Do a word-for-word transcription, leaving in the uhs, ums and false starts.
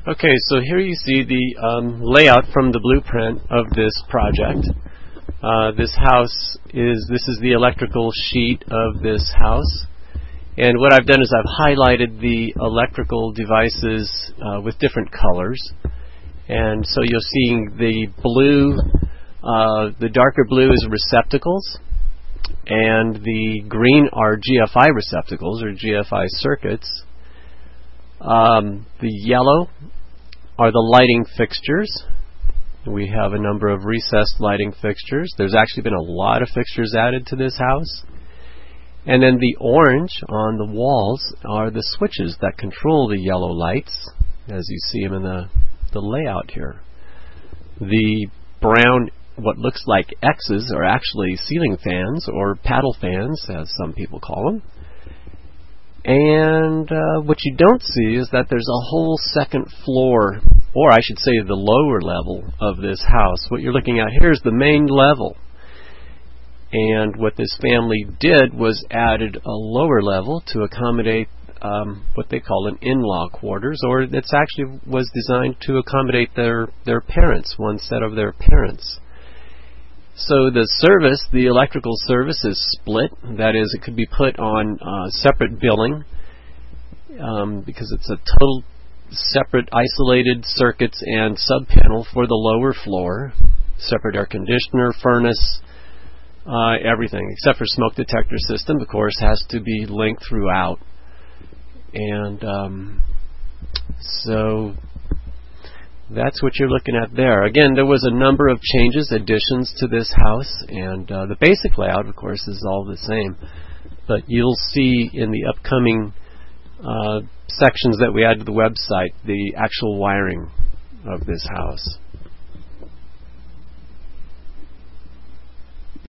Okay, so here you see the um, layout from the blueprint of this project. Uh, this house is, this is the electrical sheet of this house. And what I've done is I've highlighted the electrical devices uh, with different colors. And so you're seeing the blue, uh, the darker blue is receptacles, and the green are G F I receptacles or G F I circuits. Um, the yellow are the lighting fixtures. We have a number of recessed lighting fixtures. There's actually been a lot of fixtures added to this house. And then the orange on the walls are the switches that control the yellow lights, as you see them in the, the layout here. The brown, what looks like X's, are actually ceiling fans, or paddle fans, as some people call them. And uh, what you don't see is that there's a whole second floor, or I should say the lower level of this house. What you're looking at here is the main level. And what this family did was added a lower level to accommodate um, what they call an in-law quarters, or it's actually was designed to accommodate their, their parents, one set of their parents. So the service, the electrical service, is split. That is, it could be put on uh, separate billing um, because it's a total separate isolated circuits and sub-panel for the lower floor. Separate air conditioner, furnace, uh, everything except for smoke detector system, of course, has to be linked throughout. And um, so that's what you're looking at there. Again, there was a number of changes, additions to this house, and uh, the basic layout, of course, is all the same. But you'll see in the upcoming uh, sections that we add to the website the actual wiring of this house.